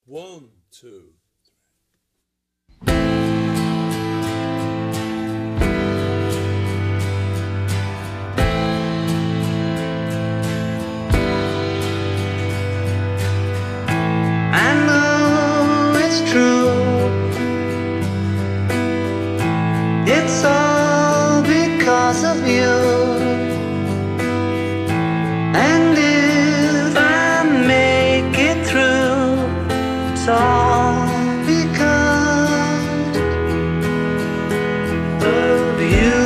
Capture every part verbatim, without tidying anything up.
One, two. I know it's true. It's all because of you. And if I make it through, it's all because of you.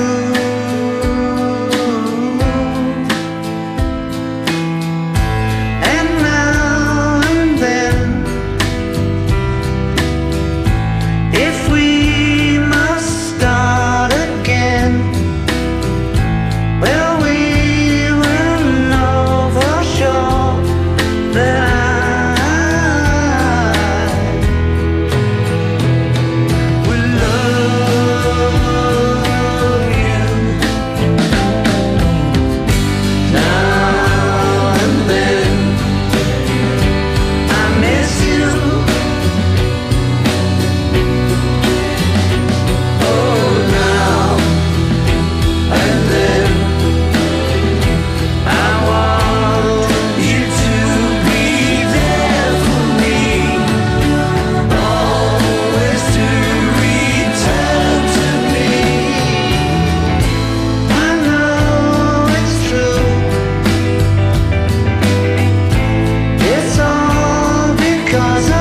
And now and then, if we must start again, well, we will know for sure that I will love you. Now and then, I miss you. Oh, now and then, I want you to be there for me, always to return to me. I know it's true. It's all because